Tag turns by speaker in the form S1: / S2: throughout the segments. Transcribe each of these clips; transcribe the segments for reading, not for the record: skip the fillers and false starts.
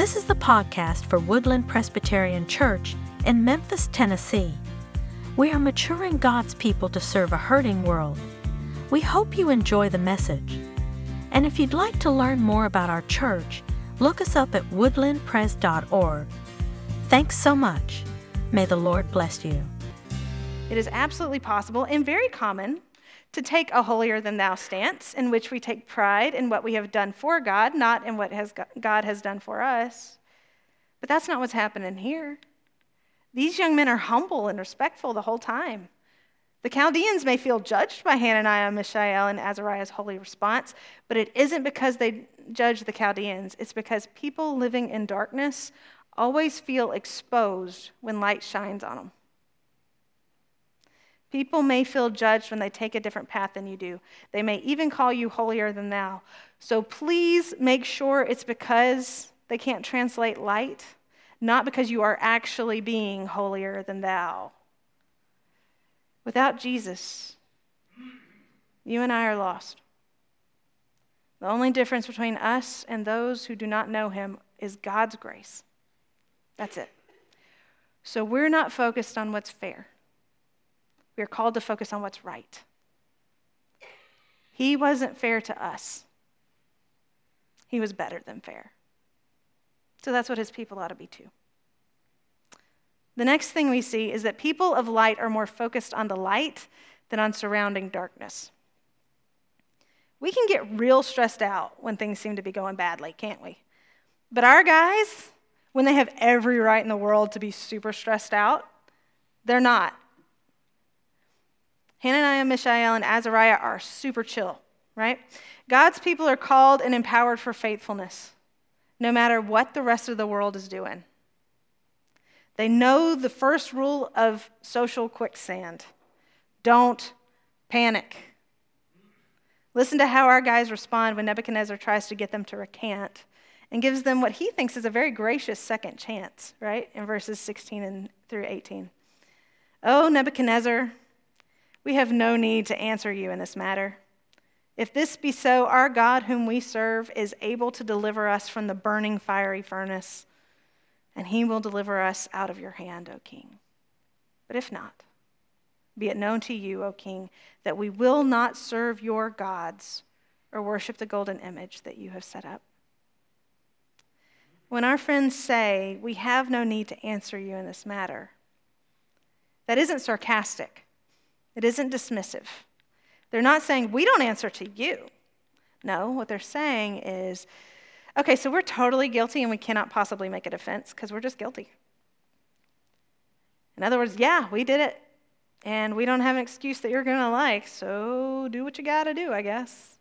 S1: This is the podcast for Woodland Presbyterian Church in Memphis, Tennessee. We are maturing God's people to serve a hurting world. We hope you enjoy the message. And if you'd like to learn more about our church, look us up at woodlandpres.org. Thanks so much. May the Lord bless you.
S2: It is absolutely possible and very common to take a holier-than-thou stance in which we take pride in what we have done for God, not in what God has done for us. But that's not what's happening here. These young men are humble and respectful the whole time. The Chaldeans may feel judged by Hananiah, Mishael, and Azariah's holy response, but it isn't because they judge the Chaldeans. It's because people living in darkness always feel exposed when light shines on them. People may feel judged when they take a different path than you do. They may even call you holier than thou. So please make sure it's because they can't translate light, not because you are actually being holier than thou. Without Jesus, you and I are lost. The only difference between us and those who do not know him is God's grace. That's it. So we're not focused on what's fair. We are called to focus on what's right. He wasn't fair to us. He was better than fair. So that's what his people ought to be too. The next thing we see is that people of light are more focused on the light than on surrounding darkness. We can get real stressed out when things seem to be going badly, can't we? But our guys, when they have every right in the world to be super stressed out, they're not. Hananiah, Mishael, and Azariah are super chill, right? God's people are called and empowered for faithfulness, no matter what the rest of the world is doing. They know the first rule of social quicksand. Don't panic. Listen to how our guys respond when Nebuchadnezzar tries to get them to recant and gives them what he thinks is a very gracious second chance, right? In verses 16 through 18. Oh, Nebuchadnezzar, we have no need to answer you in this matter. If this be so, our God whom we serve is able to deliver us from the burning fiery furnace, and he will deliver us out of your hand, O king. But if not, be it known to you, O king, that we will not serve your gods or worship the golden image that you have set up. When our friends say, we have no need to answer you in this matter, that isn't sarcastic. It isn't dismissive. They're not saying, we don't answer to you. No, what they're saying is, okay, so we're totally guilty and we cannot possibly make a defense because we're just guilty. In other words, yeah, we did it. And we don't have an excuse that you're going to like, so do what you got to do, I guess.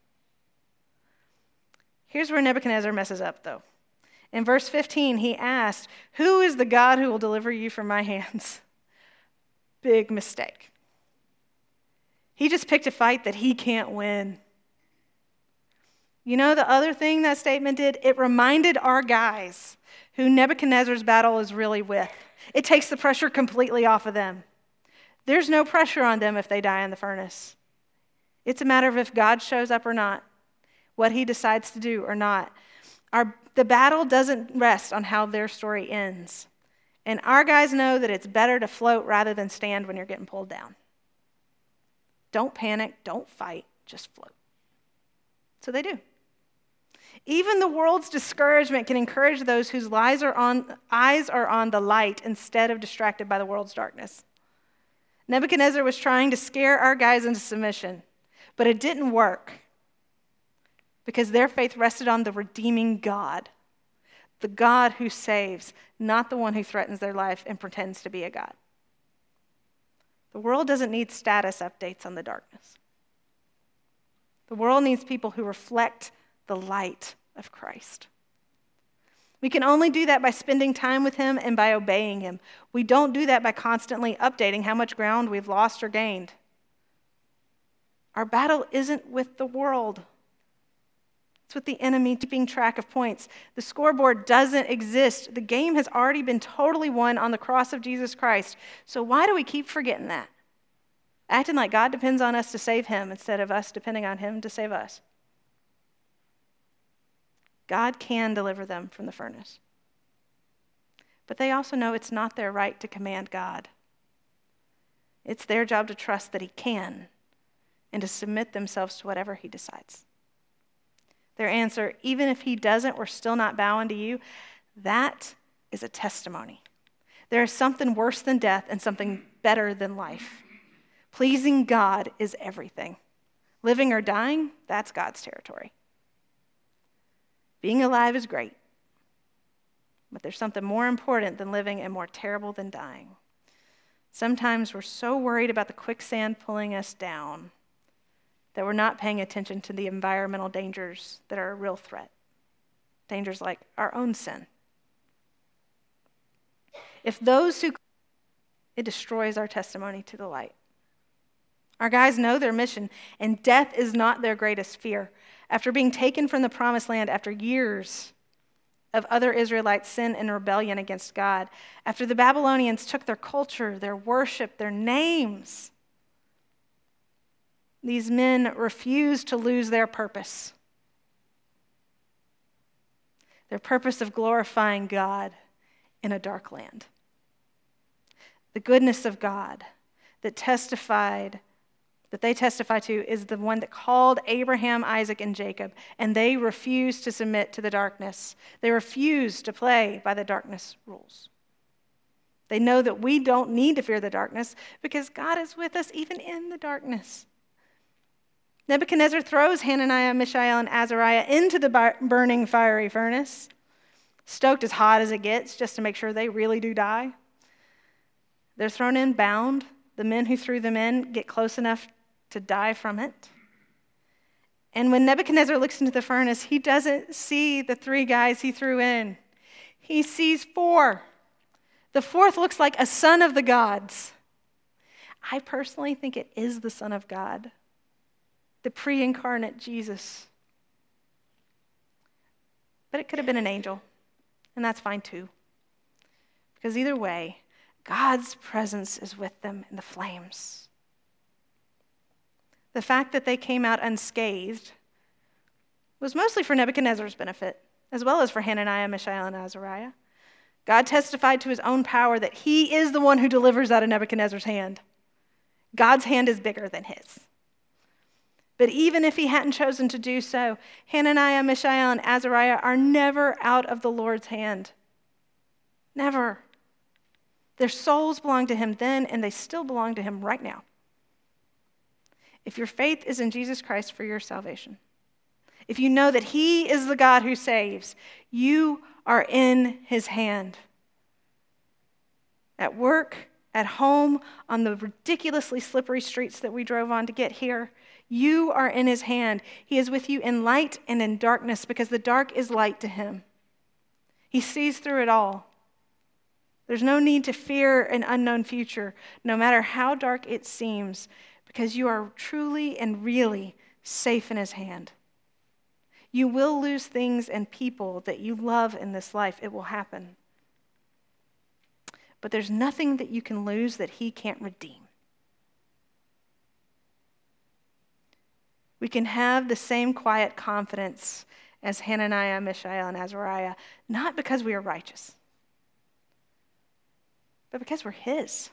S2: Here's where Nebuchadnezzar messes up, though. In verse 15, he asked, who is the God who will deliver you from my hands? Big mistake. He just picked a fight that he can't win. You know the other thing that statement did? It reminded our guys who Nebuchadnezzar's battle is really with. It takes the pressure completely off of them. There's no pressure on them if they die in the furnace. It's a matter of if God shows up or not, what he decides to do or not. The battle doesn't rest on how their story ends. And our guys know that it's better to float rather than stand when you're getting pulled down. Don't panic, don't fight, just float. So they do. Even the world's discouragement can encourage those whose eyes are on the light instead of distracted by the world's darkness. Nebuchadnezzar was trying to scare our guys into submission, but it didn't work because their faith rested on the redeeming God, the God who saves, not the one who threatens their life and pretends to be a God. The world doesn't need status updates on the darkness. The world needs people who reflect the light of Christ. We can only do that by spending time with him and by obeying him. We don't do that by constantly updating how much ground we've lost or gained. Our battle isn't with the world. It's with the enemy keeping track of points. The scoreboard doesn't exist. The game has already been totally won on the cross of Jesus Christ. So why do we keep forgetting that? Acting like God depends on us to save him instead of us depending on him to save us. God can deliver them from the furnace. but they also know it's not their right to command God. It's their job to trust that he can and to submit themselves to whatever he decides. Their answer, even if he doesn't, we're still not bowing to you, that is a testimony. There is something worse than death and something better than life. Pleasing God is everything. Living or dying, that's God's territory. Being alive is great, but there's something more important than living and more terrible than dying. Sometimes we're so worried about the quicksand pulling us down that we're not paying attention to the environmental dangers that are a real threat. Dangers like our own sin. If those who, it destroys our testimony to the light. Our guys know their mission, and death is not their greatest fear. After being taken from the promised land after years of other Israelites' sin and rebellion against God, after the Babylonians took their culture, their worship, their names, these men refused to lose their purpose. Their purpose of glorifying God in a dark land. The goodness of God that they testify to is the one that called Abraham, Isaac, and Jacob, and they refused to submit to the darkness. They refused to play by the darkness rules. They know that we don't need to fear the darkness because God is with us even in the darkness. Nebuchadnezzar throws Hananiah, Mishael, and Azariah into the burning fiery furnace, stoked as hot as it gets just to make sure they really do die. They're thrown in bound. The men who threw them in get close enough to die from it. And when Nebuchadnezzar looks into the furnace, he doesn't see the 3 guys he threw in. He sees 4. The 4th looks like a son of the gods. I personally think it is the Son of God, the pre-incarnate Jesus. But it could have been an angel, and that's fine too. Because either way, God's presence is with them in the flames. The fact that they came out unscathed was mostly for Nebuchadnezzar's benefit, as well as for Hananiah, Mishael, and Azariah. God testified to his own power that he is the one who delivers out of Nebuchadnezzar's hand. God's hand is bigger than his. But even if he hadn't chosen to do so, Hananiah, Mishael, and Azariah are never out of the Lord's hand. Never. Their souls belong to him then, and they still belong to him right now. If your faith is in Jesus Christ for your salvation, if you know that he is the God who saves, you are in his hand. At work, at home, on the ridiculously slippery streets that we drove on to get here, you are in his hand. He is with you in light and in darkness because the dark is light to him. He sees through it all. There's no need to fear an unknown future, no matter how dark it seems, because you are truly and really safe in his hand. You will lose things and people that you love in this life. It will happen. But there's nothing that you can lose that he can't redeem. We can have the same quiet confidence as Hananiah, Mishael, and Azariah, not because we are righteous, but because we're his.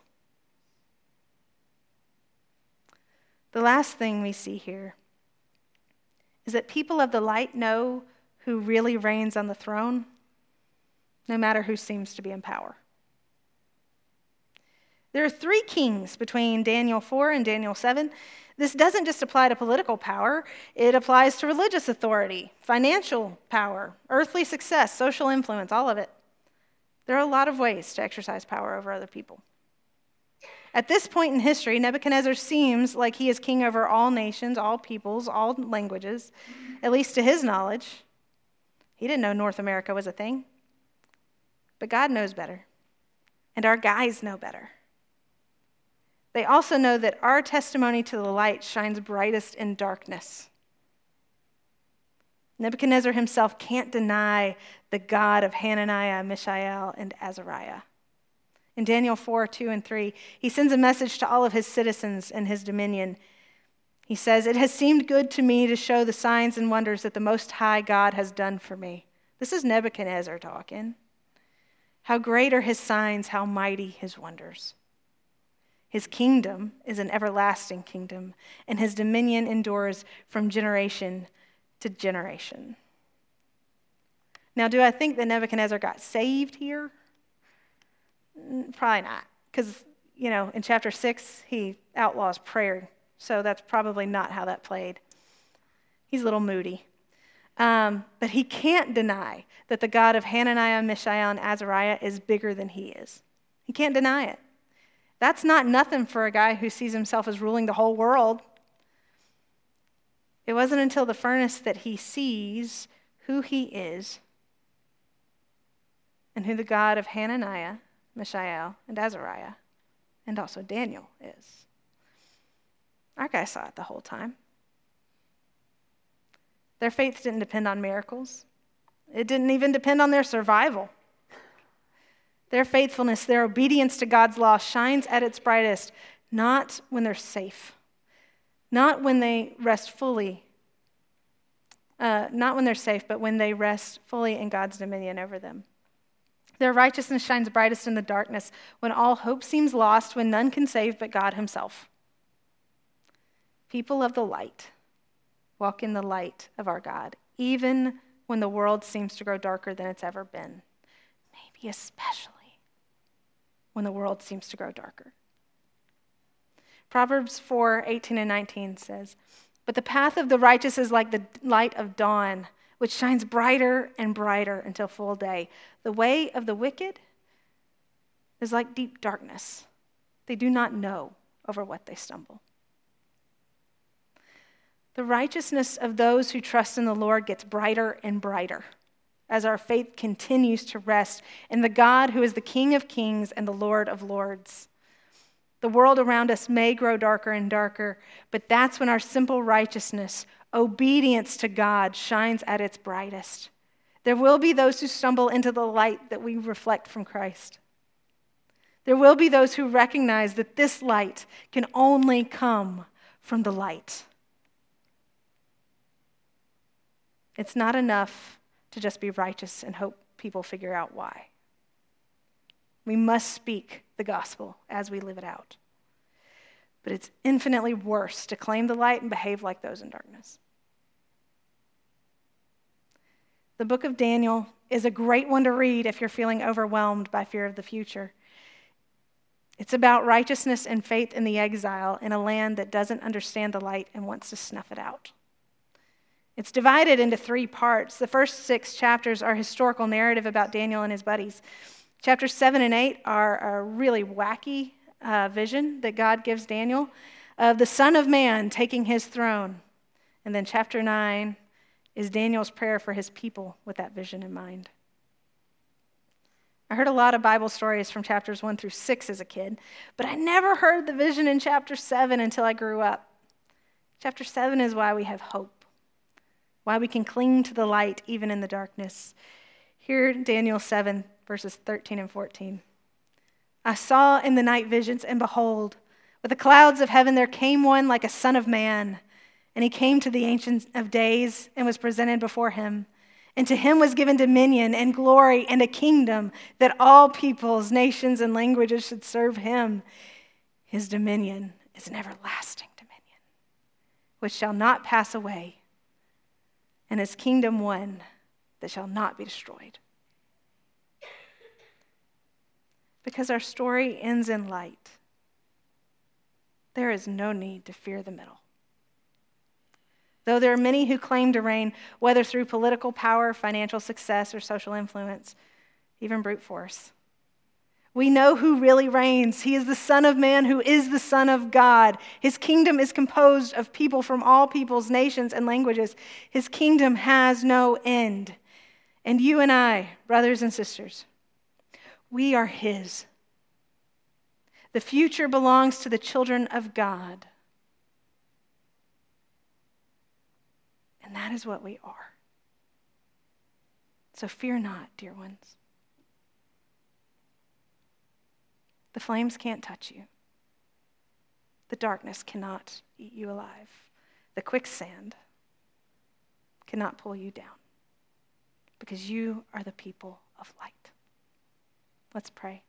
S2: The last thing we see here is that people of the light know who really reigns on the throne, no matter who seems to be in power. There are 3 kings between Daniel 4 and Daniel 7. This doesn't just apply to political power. It applies to religious authority, financial power, earthly success, social influence, all of it. There are a lot of ways to exercise power over other people. At this point in history, Nebuchadnezzar seems like he is king over all nations, all peoples, all languages, at least to his knowledge. He didn't know North America was a thing. But God knows better, and our guys know better. They also know that our testimony to the light shines brightest in darkness. Nebuchadnezzar himself can't deny the God of Hananiah, Mishael, and Azariah. In Daniel 4, 2, and 3, he sends a message to all of his citizens in his dominion. He says, "It has seemed good to me to show the signs and wonders that the Most High God has done for me." This is Nebuchadnezzar talking. How great are his signs, how mighty his wonders. His kingdom is an everlasting kingdom, and his dominion endures from generation to generation. Now, do I think that Nebuchadnezzar got saved here? Probably not, because, in chapter 6, he outlaws prayer, so that's probably not how that played. He's a little moody. But he can't deny that the God of Hananiah, Mishael, and Azariah is bigger than he is. He can't deny it. That's not nothing for a guy who sees himself as ruling the whole world. It wasn't until the furnace that he sees who he is and who the God of Hananiah, Mishael, and Azariah, and also Daniel is. Our guy saw it the whole time. Their faith didn't depend on miracles. It didn't even depend on their survival. Their faithfulness, their obedience to God's law shines at its brightest, not when they're safe, not when they rest fully, not when they're safe, but when they rest fully in God's dominion over them. Their righteousness shines brightest in the darkness, when all hope seems lost, when none can save but God himself. People of the light walk in the light of our God, even when the world seems to grow darker than it's ever been. Maybe especially when the world seems to grow darker. Proverbs 4:18 and 19 says, "But the path of the righteous is like the light of dawn, which shines brighter and brighter until full day. The way of the wicked is like deep darkness. They do not know over what they stumble." The righteousness of those who trust in the Lord gets brighter and brighter as our faith continues to rest in the God who is the King of kings and the Lord of lords. The world around us may grow darker and darker, but that's when our simple righteousness, obedience to God, shines at its brightest. There will be those who stumble into the light that we reflect from Christ. There will be those who recognize that this light can only come from the light. It's not enough to just be righteous and hope people figure out why. We must speak the gospel as we live it out. But it's infinitely worse to claim the light and behave like those in darkness. The book of Daniel is a great one to read if you're feeling overwhelmed by fear of the future. It's about righteousness and faith in the exile in a land that doesn't understand the light and wants to snuff it out. It's divided into 3 parts. The first 6 chapters are historical narrative about Daniel and his buddies. Chapters 7 and 8 are a really wacky vision that God gives Daniel of the Son of Man taking his throne. And then chapter 9 is Daniel's prayer for his people with that vision in mind. I heard a lot of Bible stories from chapters 1 through 6 as a kid, but I never heard the vision in chapter 7 until I grew up. Chapter 7 is why we have hope, why we can cling to the light even in the darkness. Here, Daniel 7, verses 13 and 14. "I saw in the night visions, and behold, with the clouds of heaven there came one like a son of man. And he came to the Ancient of Days and was presented before him. And to him was given dominion and glory and a kingdom that all peoples, nations, and languages should serve him. His dominion is an everlasting dominion, which shall not pass away, and his kingdom one that shall not be destroyed." Because our story ends in light, there is no need to fear the middle. Though there are many who claim to reign, whether through political power, financial success, or social influence, even brute force, we know who really reigns. He is the Son of Man who is the Son of God. His kingdom is composed of people from all peoples, nations, and languages. His kingdom has no end. And you and I, brothers and sisters, we are his. The future belongs to the children of God. And that is what we are. So fear not, dear ones. The flames can't touch you. The darkness cannot eat you alive. The quicksand cannot pull you down, because you are the people of light. Let's pray.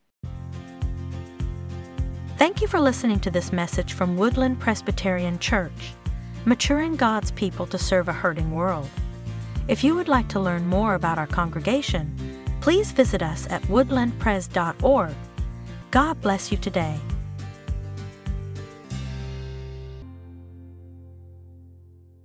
S1: Thank you for listening to this message from Woodland Presbyterian Church, maturing God's people to serve a hurting world. If you would like to learn more about our congregation, please visit us at woodlandpres.org. God bless you today.